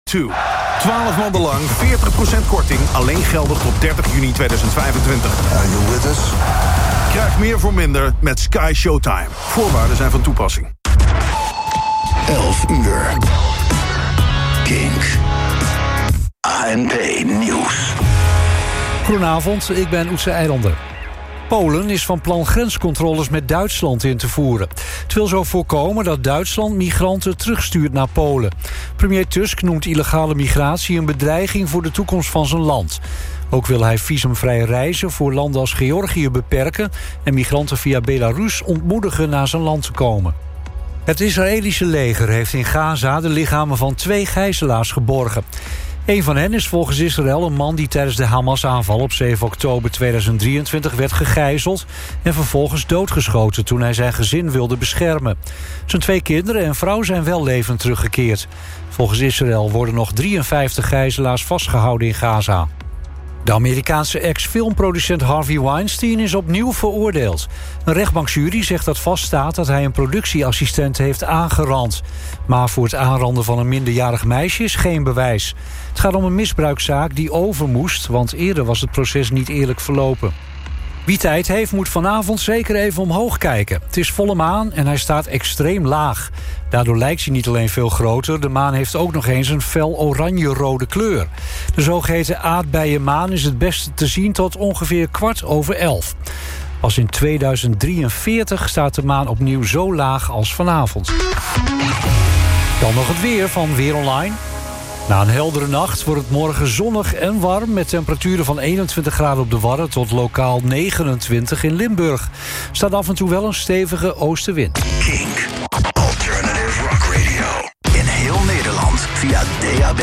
2. 12 maanden lang 40% korting, alleen geldig tot 30 juni 2025. Are you with us? Krijg meer voor minder met Sky Showtime. Voorwaarden zijn van toepassing. 11 uur. Kink. ANP Nieuws. Goedenavond, ik ben Oetse Eilander. Polen is van plan grenscontroles met Duitsland in te voeren. Het wil zo voorkomen dat Duitsland migranten terugstuurt naar Polen. Premier Tusk noemt illegale migratie een bedreiging voor de toekomst van zijn land. Ook wil hij visumvrij reizen voor landen als Georgië beperken en migranten via Belarus ontmoedigen naar zijn land te komen. Het Israëlische leger heeft in Gaza de lichamen van 2 gijzelaars geborgen. Een van hen is volgens Israël een man die tijdens de Hamas-aanval op 7 oktober 2023 werd gegijzeld en vervolgens doodgeschoten toen hij zijn gezin wilde beschermen. Zijn 2 kinderen en vrouw zijn wel levend teruggekeerd. Volgens Israël worden nog 53 gijzelaars vastgehouden in Gaza. De Amerikaanse ex-filmproducent Harvey Weinstein is opnieuw veroordeeld. Een rechtbankjury zegt dat vaststaat dat hij een productieassistent heeft aangerand. Maar voor het aanranden van een minderjarig meisje is geen bewijs. Het gaat om een misbruikzaak die over moest, want eerder was het proces niet eerlijk verlopen. Wie tijd heeft, moet vanavond zeker even omhoog kijken. Het is volle maan en hij staat extreem laag. Daardoor lijkt hij niet alleen veel groter, de maan heeft ook nog eens een fel oranje-rode kleur. De zogeheten aardbeienmaan is het beste te zien tot ongeveer 11:15. Pas in 2043 staat de maan opnieuw zo laag als vanavond. Dan nog het weer van Weer Online. Na een heldere nacht wordt het morgen zonnig en warm met temperaturen van 21 graden op de Wadden tot lokaal 29 in Limburg. Staat af en toe wel een stevige oostenwind. Kink. Alternative Rock Radio. In heel Nederland via DAB+.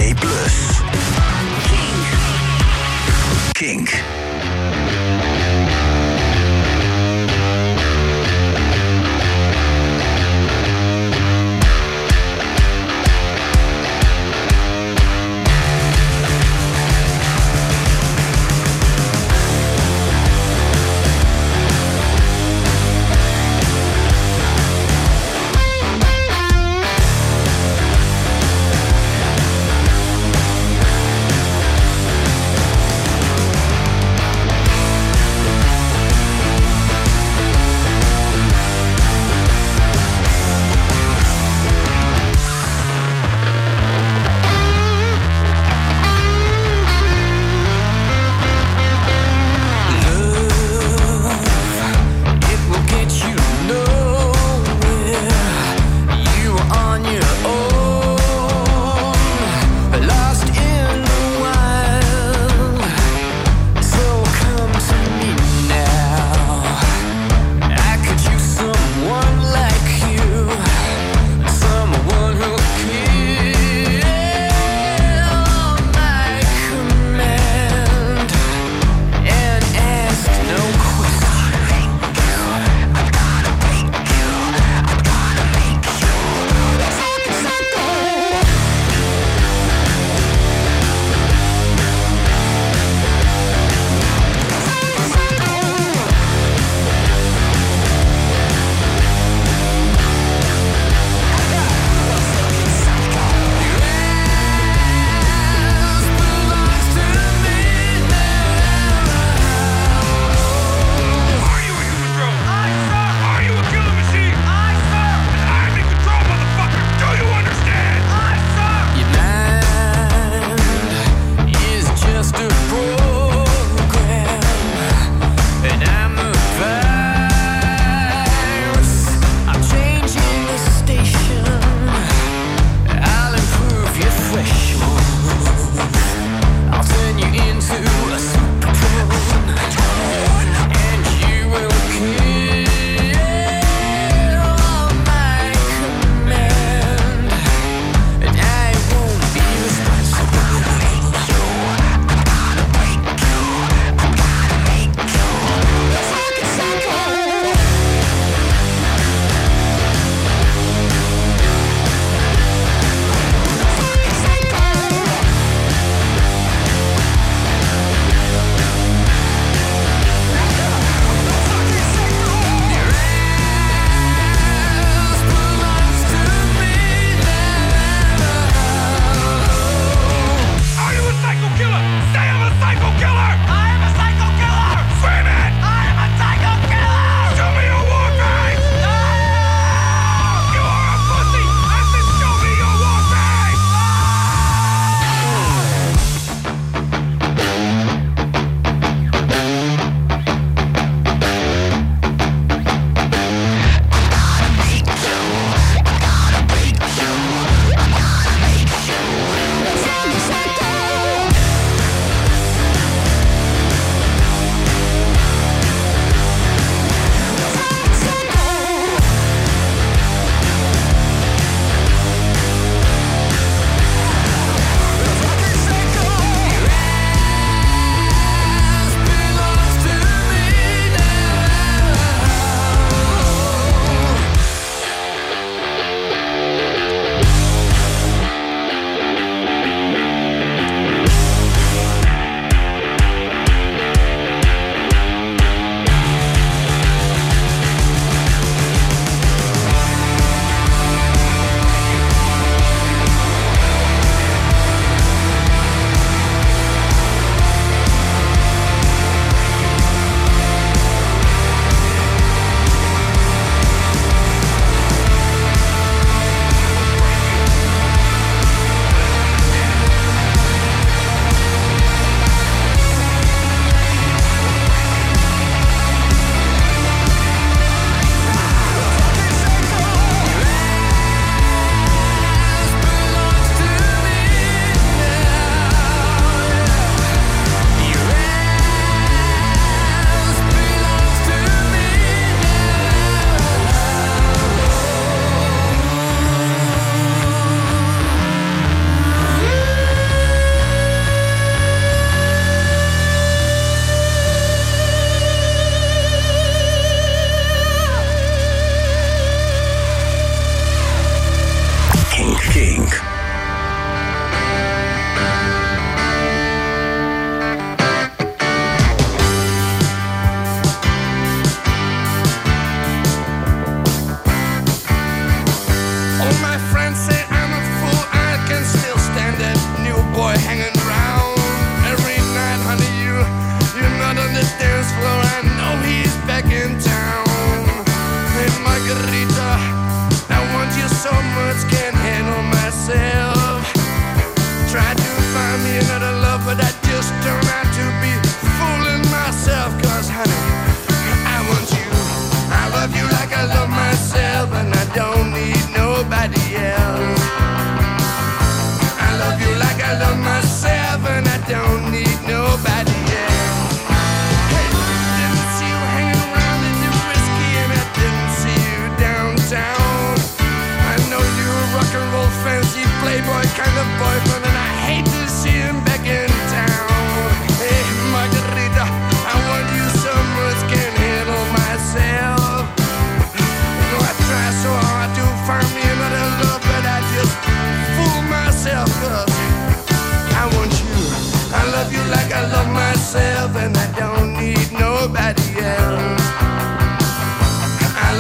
Kink. Kink.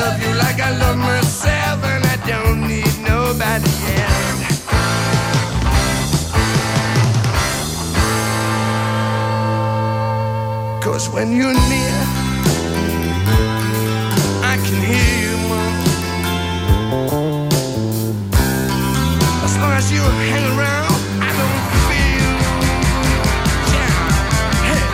love you like I love myself, and I don't need nobody else. 'Cause when you're near, I can hear you more. As long as you hang around, I don't feel. Yeah. Hey.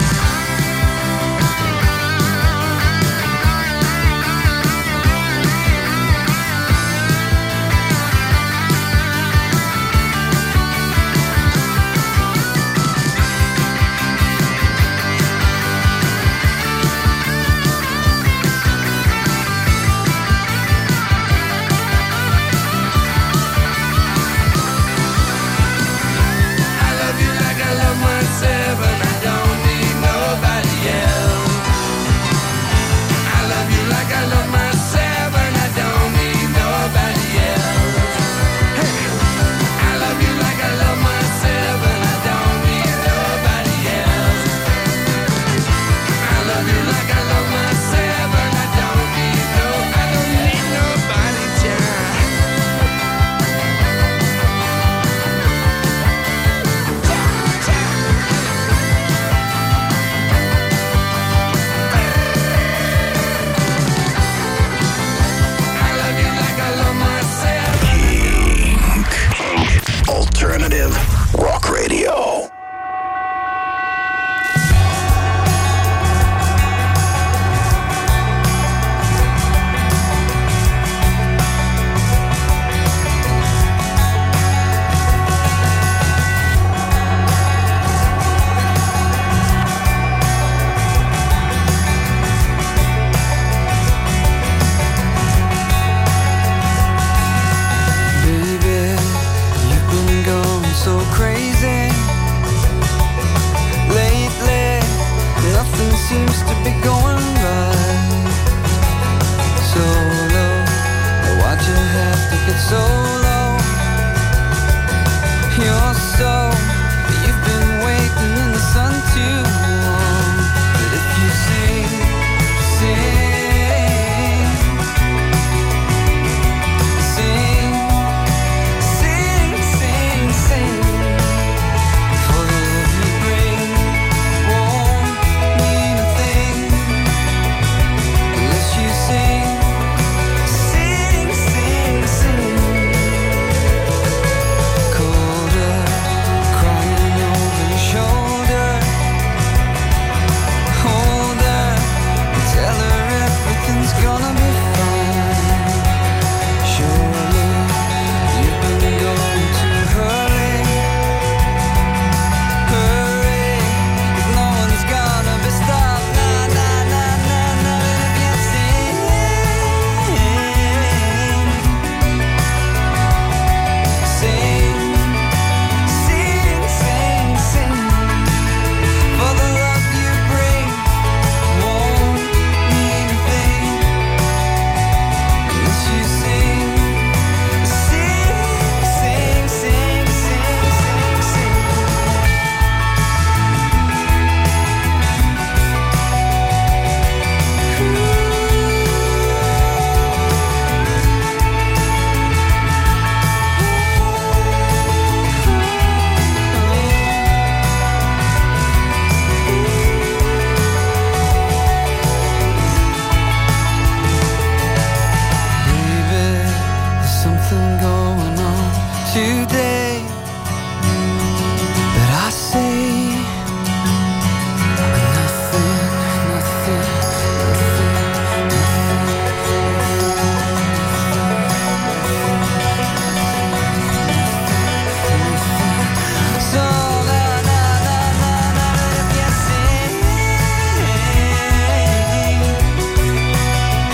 Alternative Rock Radio. Seems to be going right. So low, why'd you have to get so low? You're so, you've been waiting in the sun too long. But if you sing, sing, sing, sing, sing, sing, for the love you bring won't mean a thing unless you sing, sing, sing, sing. Colder, crying over your shoulder. Hold her and tell her everything's gonna be fine. Surely you've been going too hurry, hurry. 'Cause no one's gonna be stopped. Nah, nah, nah, nah, nah. If you sing, sing, sing, sing, sing, for the love you bring won't mean a thing unless you sing, sing, sing, sing, sing, sing, sing. Baby, there's something going on today that I say nothing, nothing, nothing. So na na na na na, if you sing,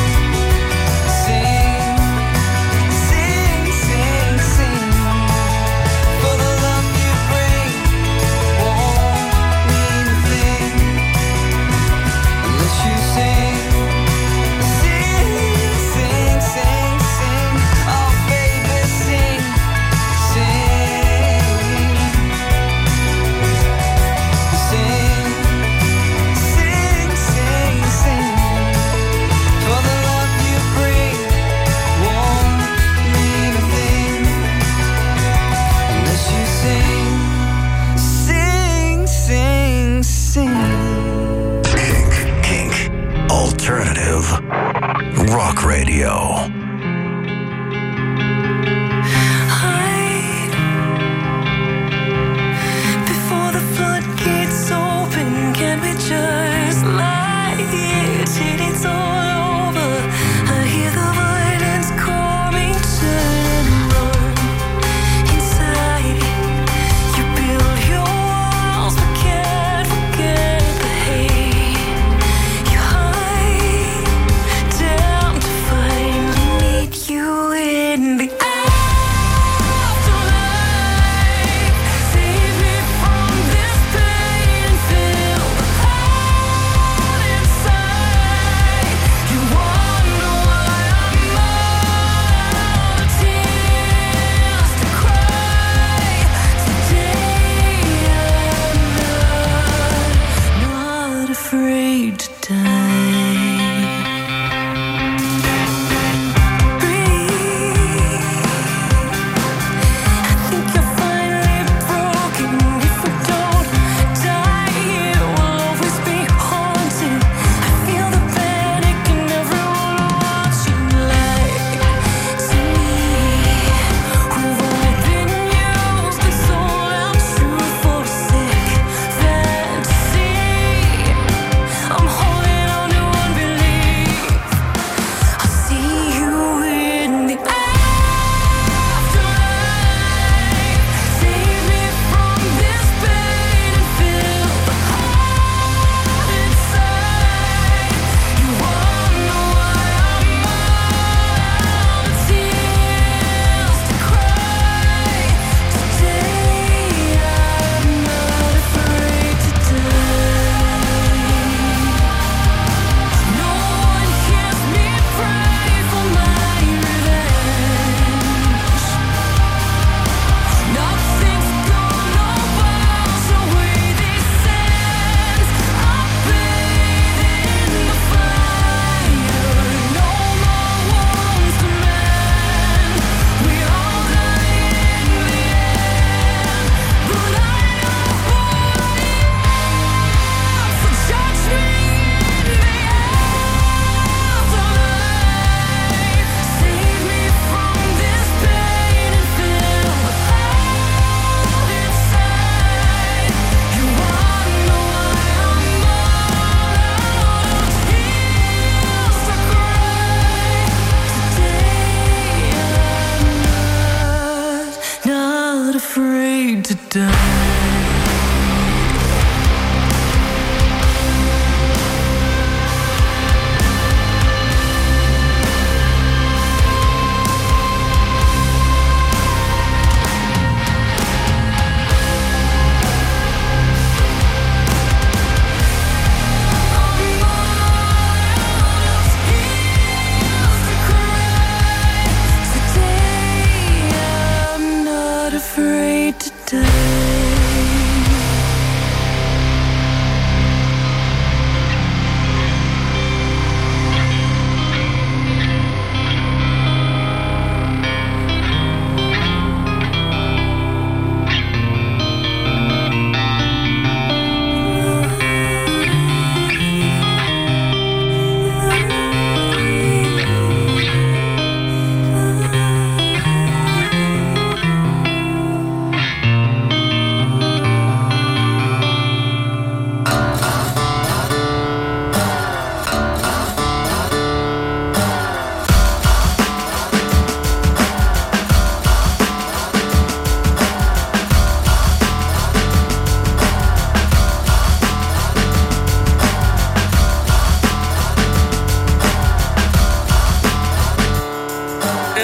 sing, sing, sing, sing,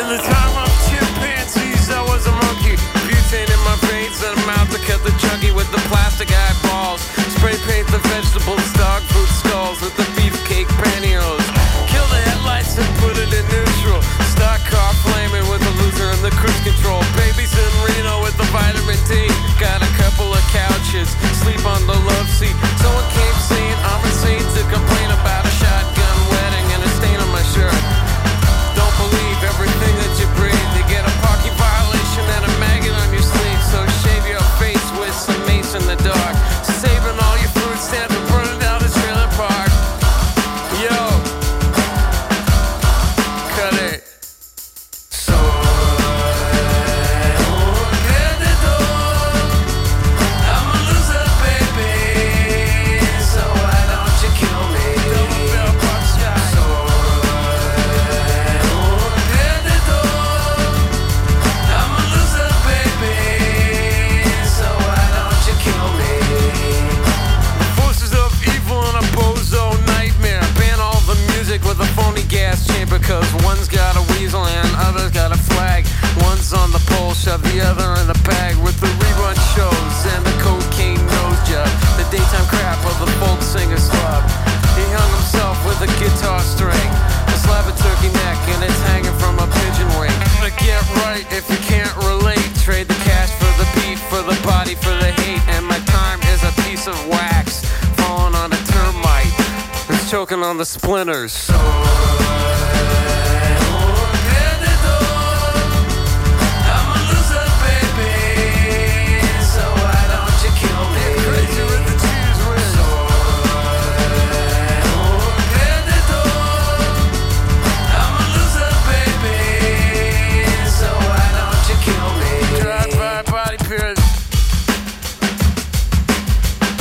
In the time of chimpanzees, I was a monkey. Butane in my veins, and I'm out to cut the chunky with the plastic eyeballs. Spray paint the vegetables, dog food skulls with the beefcake pantyhose. Kill the headlights and put it in neutral. Stock car flaming with the loser and the cruise control. Babies in Reno with the vitamin D. Got a couple of couches, sleep on the love seat. Someone came saying I'm insane to complain about a shotgun wedding and a stain on my shirt. Don't believe everything that you breathe. You get a parking violation and a maggot on your sleeve. So shave your face with some mace in the dark. Saving all your food stamps and burning down the trailer park. Yo, cut it. With a phony gas chamber, cause one's got a weasel and other's got a flag. One's on the pole, shove the other in the bag. With the rerun shows and the cocaine nose job, the daytime crap of the folk singer slub. He hung himself with a guitar string, a slab of turkey neck, and it's hanging from a pigeon wing. To get right if you can't relate, trade the cash for the beat, for the body, for the hate. And my time is a piece of wax falling on a termite. It's choking on the splinters.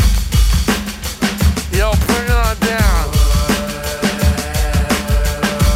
Yo, bring it on down.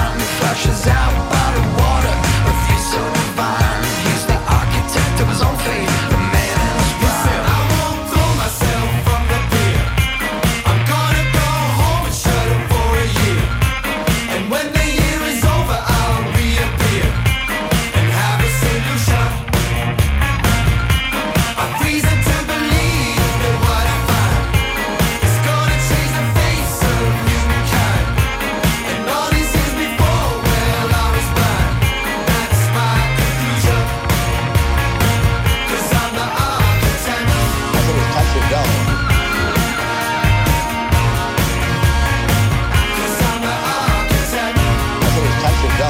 time. It flashes out by the water, a view so divine. He's the architect of his own fate, the man in his prime. He said, I won't throw myself from the pier. I'm gonna go home and shut up for a year. And when the year is over, I'll reappear and have a solution. I've reason to believe that what I find is gonna change the face of humankind. And all these years before, well, I was blind. That's my conclusion. 'Cause I'm the architect. I said it's touch and go. 'Cause I'm the architect. I said it's touch and go.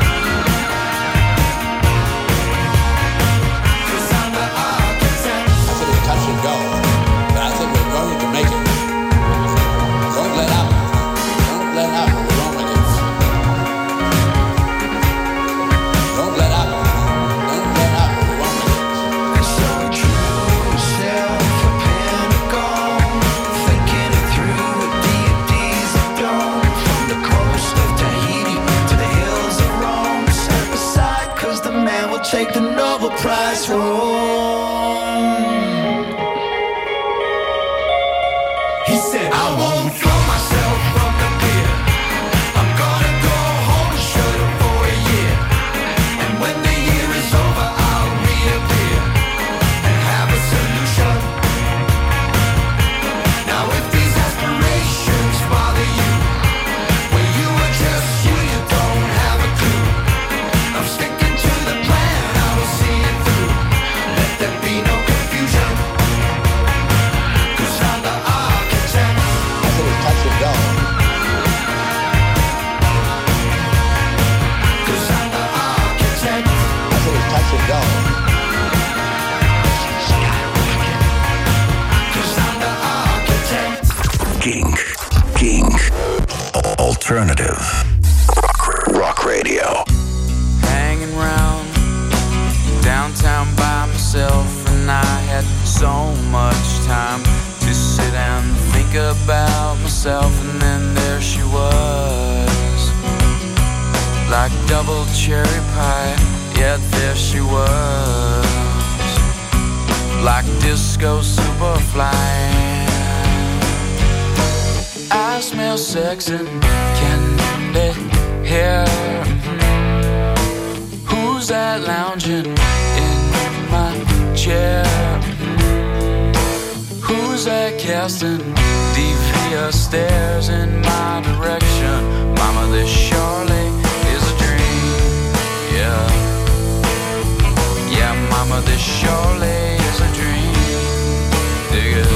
'Cause I'm the architect. I said it's touch and go. But I said we're going to make it. Don't let up. Don't let up or we won't make it. Don't let up. Don't let up or we won't make it. And so I drew myself a pentagon, thinking it through with deities of dawn. From the coast of Tahiti to the hills of Rome, side by side, 'cause the man will take the Nobel Prize home. He said, I won't throw myself from the pier. I'm gonna go home and shut up for a year. And when the year is over, I'll reappear and have a solution. Now if these aspirations bother you, when you are just you don't have a clue. I'm sticking to the plan, I will see it through. Let there be no confusion. 'Cause I'm the architect. I said it's touch and go. 'Cause I'm the architect. I said it's touch and go. 'Cause I'm the architect. Kink. Alternative. Rock radio. Hanging round downtown by myself, and I had so much time to sit and think about myself. And then there she was, like double cherry pie. Yeah, there she was, like disco superfly. I smell sex and candy here. Who's that lounging in my chair? Who's that casting devious stares in my direction? Mama, this surely is a dream. Yeah, yeah, mama, this surely is a dream. Dig it.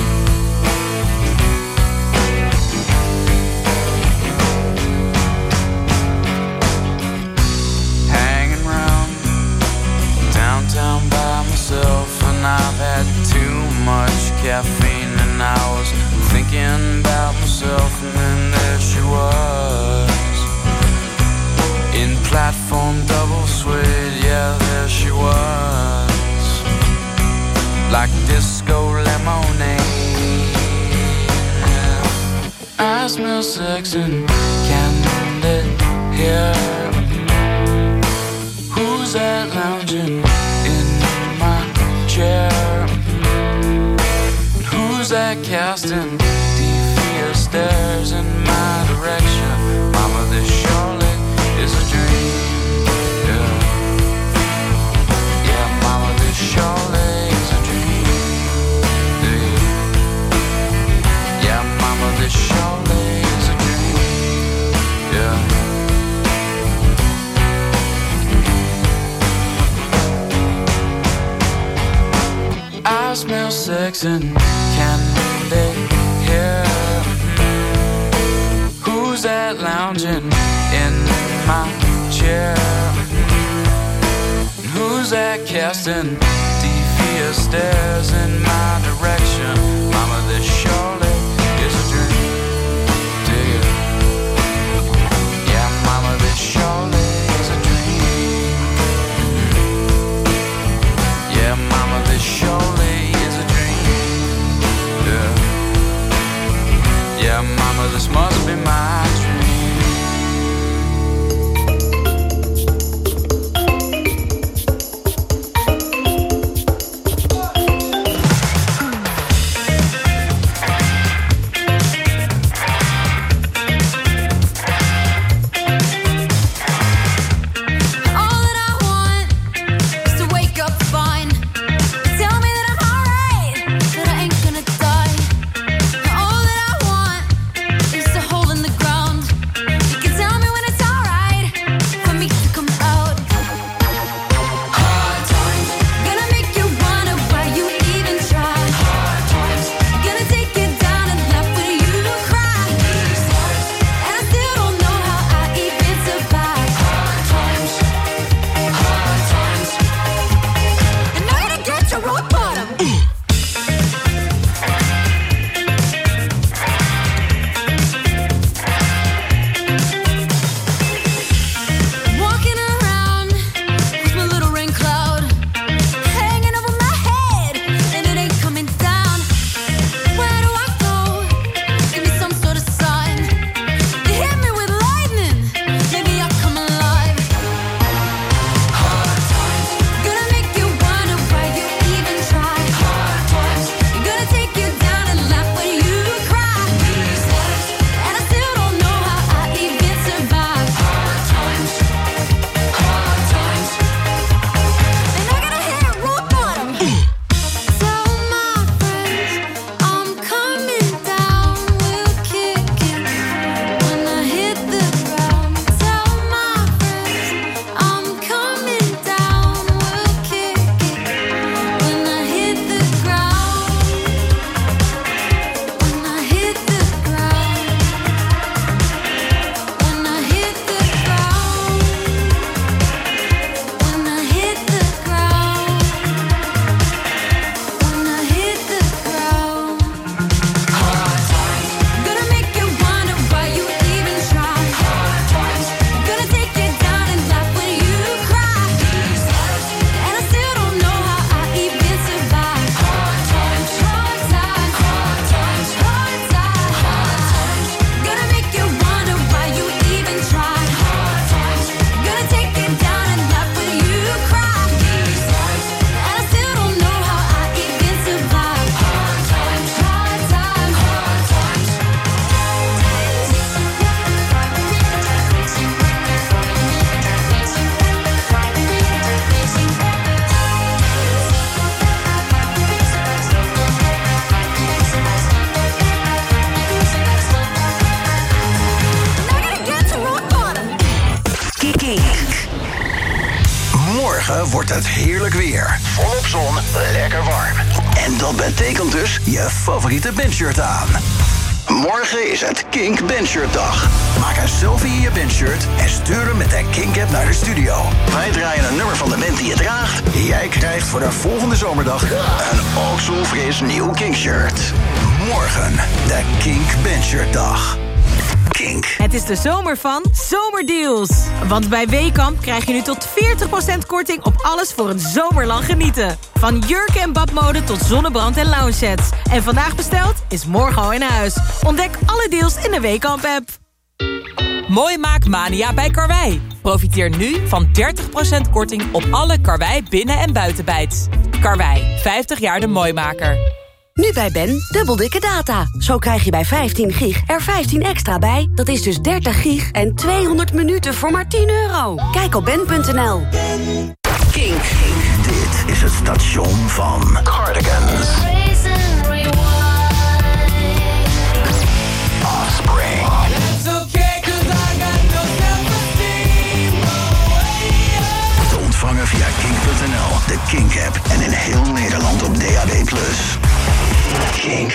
Hanging round downtown by myself, and I've had too much caffeine, and I was thinking about myself. And then there she was, in platform double suede. Yeah, there she was, like disco lemonade. I smell sex and candy here. Who's that lounging in my chair? Who's that casting devious stares in my direction? Mama, this surely is a dream. Yeah, yeah, mama, this surely is a dream. Yeah, mama, this surely is a dream. Yeah. I smell sex and candy here. Who's that lounging in my chair? Who's that casting devious stares in my direction? Mama, this surely is a dream. Dig it. Yeah, mama, this surely is a dream. Yeah, mama, this surely is a dream. Yeah, yeah, mama, this must be my dream. Kink. Morgen wordt het heerlijk weer. Volop zon, lekker warm. En dat betekent dus je favoriete bandshirt aan. Morgen is het Kink Bandshirt dag. Maak een selfie in je bandshirt en stuur hem met de Kink-app naar de studio. Wij draaien een nummer van de band die je draagt. Jij krijgt voor de volgende zomerdag een okselfris nieuw Kink-shirt. Morgen de Kink Bandshirt dag. Kink. Het is de zomer van Zomerdeals. Want bij Weekamp krijg je nu tot 40% korting op alles voor een zomerlang genieten. Van jurken en badmode tot zonnebrand en lounge sets. En vandaag besteld is morgen al in huis. Ontdek alle deals in de Weekamp-app. Mooi maak mania bij Karwei. Profiteer nu van 30% korting op alle Karwei binnen- en buitenbijts. Karwei, 50 jaar de mooimaker. Nu bij Ben, dubbel dikke data. Zo krijg je bij 15 gig er 15 extra bij. Dat is dus 30 gig en 200 minuten voor maar €10. Kijk op ben.nl. Kink. Dit is het station van Cardigans. Offspring. Te ontvangen via kink.nl, de Kink-app en in heel Nederland op DAB+. Kink.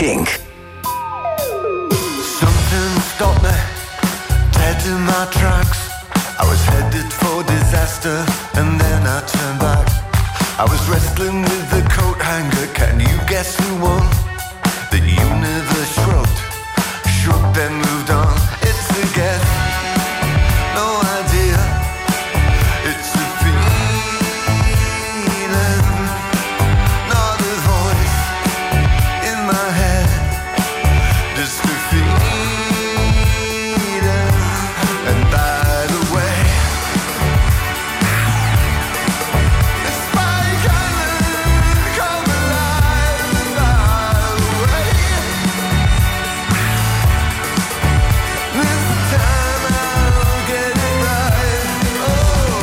Kink. Something stopped me, dead in my tracks. I was headed for disaster, and then I turned back. I was wrestling with the coat hanger, can you guess who won? The universe shrugged, then moved on. It's a guess, no idea. It's a feeling, not a voice in my head. Just a feeling, and by the way, it's Spike Island, come alive. And by the way, this time I'll get it right. Oh.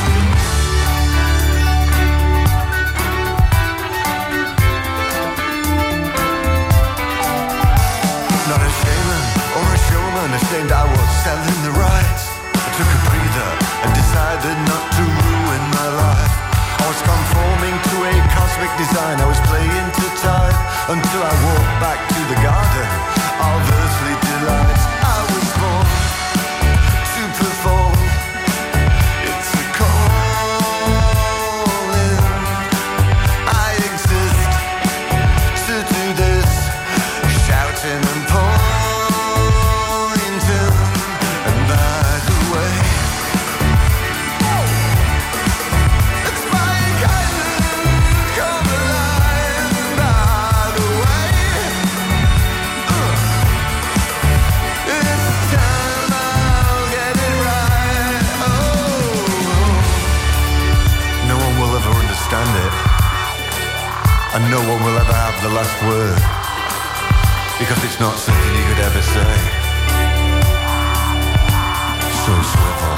Not a shaman or a showman, ashamed I was selling the rights. I took a breather and decided not to ruin my life. I was conforming to a cosmic design. I was playing to time until I walked back to the garden of earthly delights. I was born to perform. It's a calling. I exist to do this, shouting and pointing. And by the way, it's Spike Island, come alive. And by the way, this time I'll get it right. Oh, no one will ever understand it, and no one will ever have the last word, because it's not something you could ever say. So swivel.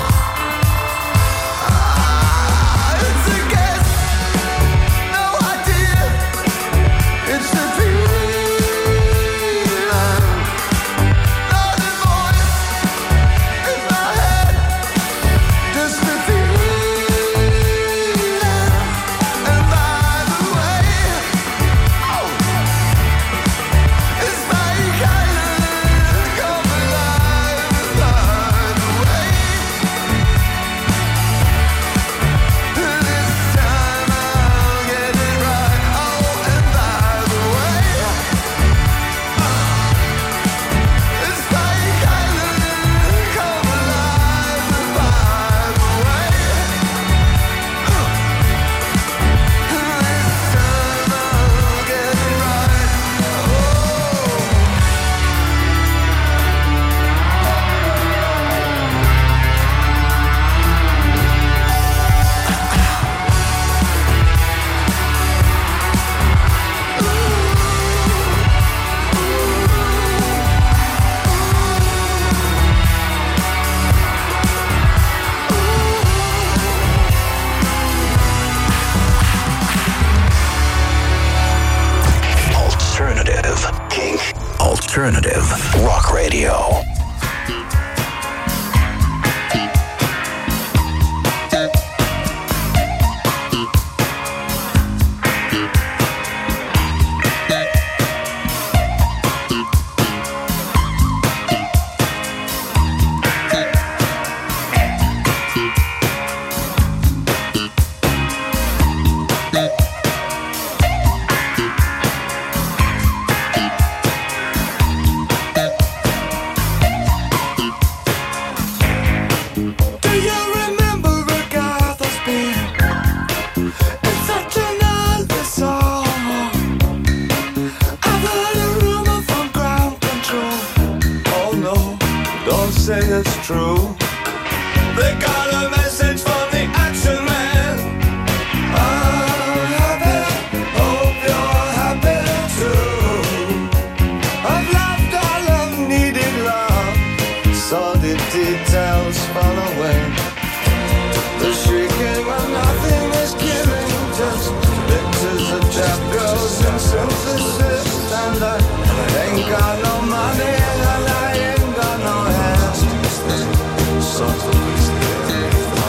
It's a guess, no idea. It's a feeling, not a voice in my head. Just a feeling, and by the way, it's Spike Island, come alive. And by the way, this time I'll get it right. Oh, and by the way, it's Spike Island, come alive. And by the way, this time I'll get it right. Alternative Kink. Alternative Rock Radio. Do you remember Agatha Spear? It's such an ugly song. I've heard a rumor from ground control. Oh no, don't say it's true. They got a message from the Action Man. I'm happy, hope you're happy too. I've loved all I've needed love. Saw the details fall away. The shrieking when nothing is killing, just pictures of trap girls and synthesis. And I ain't got no money and I ain't got no hands. Something's there.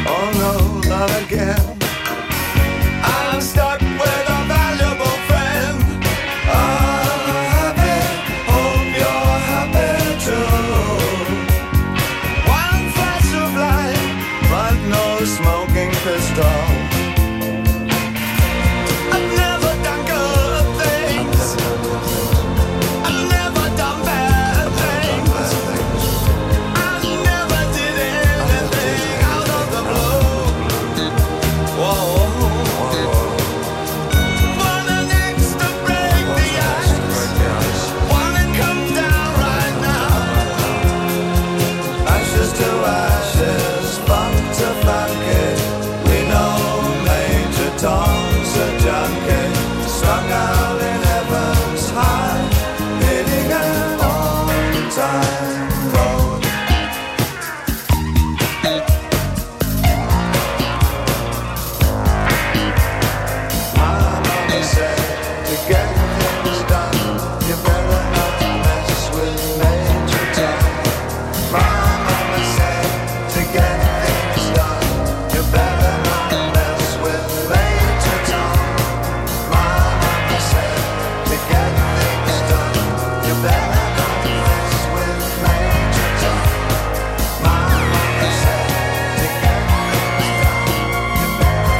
Oh no, not again. I'm stuck with a valuable friend. I'm happy, hope you're happy too. One flash of light, but no smoking pistol. I've never done good things. I've never done bad things. I never did anything out of the blue. Whoa. Want an axe to break the ice. Wanna come down right now. Ashes to ashes, funk to funky. We know Major Tom's a junkie. Strung out in heaven's high, hitting an on-time road. My mama said, to get things done, you better not mess with Major Tom. My mama said, to get things done, you better not mess with Major Tom. My mama said, to get things done, you better not mess with Major Tom. My mama said, to get things done, you better not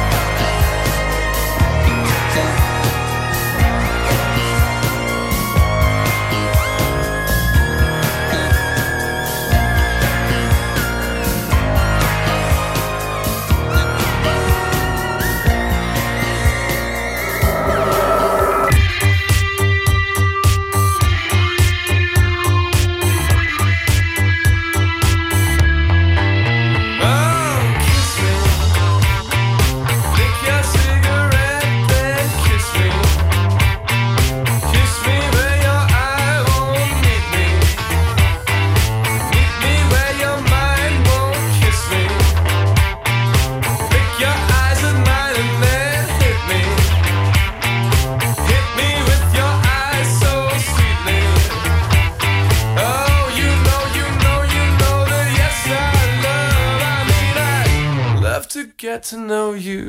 get to know you.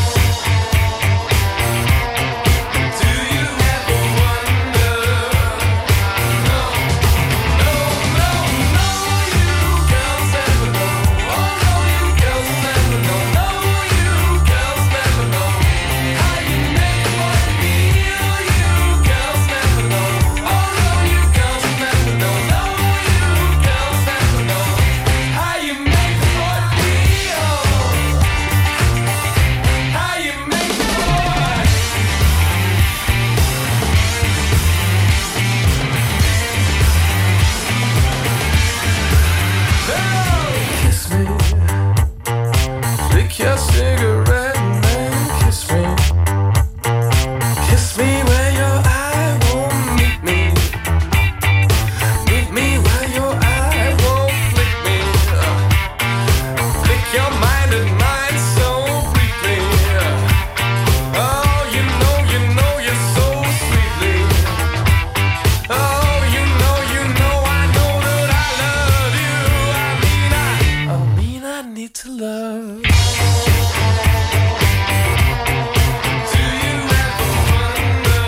Do you ever wonder? No, no, no, no, you girls never know. Oh no, you girls never know. No, you girls never know how you make a boy feel. You girls never know. Oh no, you girls never know. No, you girls never know how you make a boy feel. How you make a boy. Oh, kiss me. Lick your cigarette and then kiss me. Kiss me where your eye won't meet me. Meet me where your eye won't flick me. Flick your mind and mine so briefly. Oh, you know you're so sweetly. Oh, you know, I know that I love you. I mean I need to love. Do you ever wonder?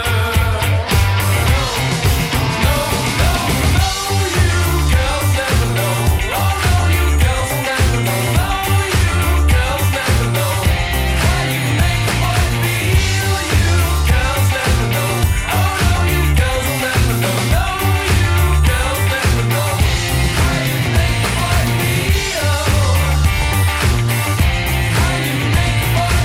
No, no, no, you girls never know. Oh no, you girls never know. No, you girls never know how you make a boy feel. You girls never know. Oh no, you girls never know. No, you girls never know how you make a boy feel. How you make a boy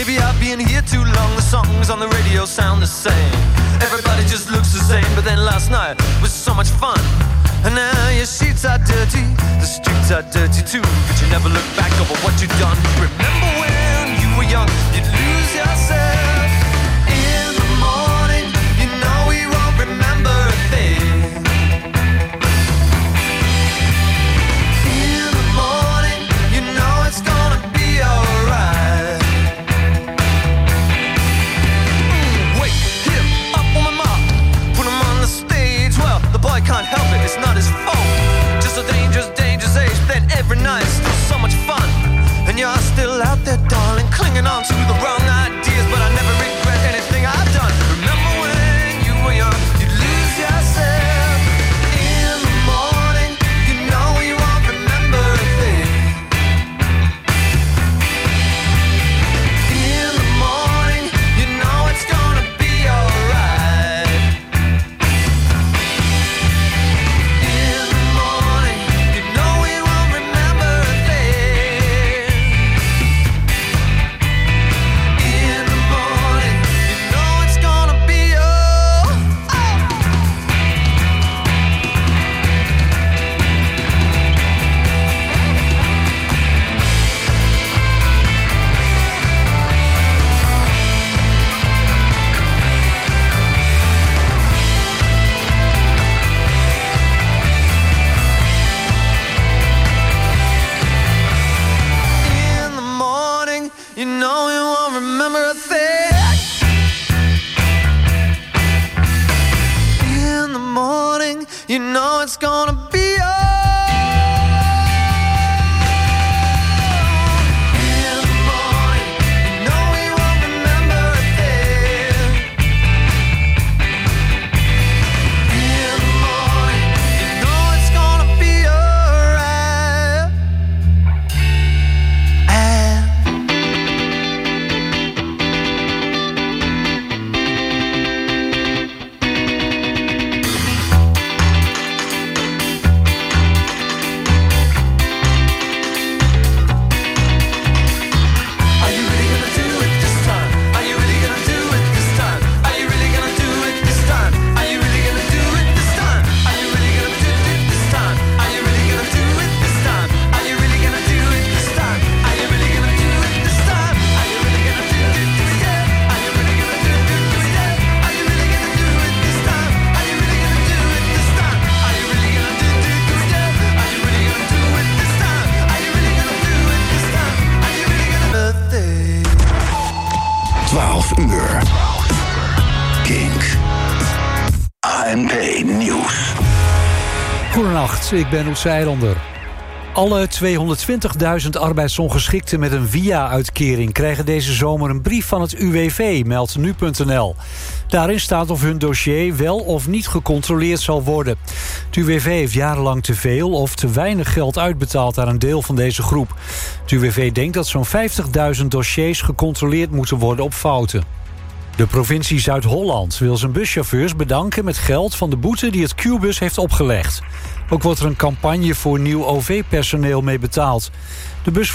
Maybe I've been here too long. The songs on the radio sound the same. Everybody just looks the same. But then last night was so much fun. And now your sheets are dirty, the streets are dirty too. But you never look back over what you've done. Remember when you were young, you'd lose yourself. In the morning, you know we won't remember a thing. In the morning, you know it's gonna be alright. Wake him up on my mom, put him on the stage. Well, the boy can't help it, it's not his fault. Just a dangerous, dangerous age. Then every night, still so much fun. And you're still out there, darling, clinging on to the wrong ideas. But I never regret anything I've done. Remember when you were young, you'd lose yourself. In the morning, you know you won't remember a thing. In the morning, you know it's gonna be alright. In the morning, you know we won't remember a thing. In the morning, you know it's gonna be in the morning, you know you won't remember a thing. In the morning, you know it's gonna be in the morning, you know we won't remember a thing. In the morning, you know it's gonna be alright. Are you really gonna do it this time? Are you really gonna do it this time? Are you really gonna do it this time? Are you really gonna do it this time? Are you really gonna do it this time? Are you really gonna do it this time? Are you really gonna do it this time? Are you really gonna do it this time? Are you really gonna do it again? Are you really gonna do it again? Are you really gonna do it this time? Are you really gonna do it this time? Are you really gonna do it again? Are you really gonna do it this time? Are you really gonna do it this time? Are you really gonna birthday? 12 uur. Kink. ANP Nieuws. Goedenacht, ik ben Oetse Eilander. Alle 220.000 arbeidsongeschikten met een VIA-uitkering krijgen deze zomer een brief van het UWV, meldt nu.nl. Daarin staat of hun dossier wel of niet gecontroleerd zal worden. Het UWV heeft jarenlang te veel of te weinig geld uitbetaald aan een deel van deze groep. Het UWV denkt dat zo'n 50.000 dossiers gecontroleerd moeten worden op fouten. De provincie Zuid-Holland wil zijn buschauffeurs bedanken met geld van de boete die het Q-bus heeft opgelegd. Ook wordt er een campagne voor nieuw OV-personeel mee betaald. De bus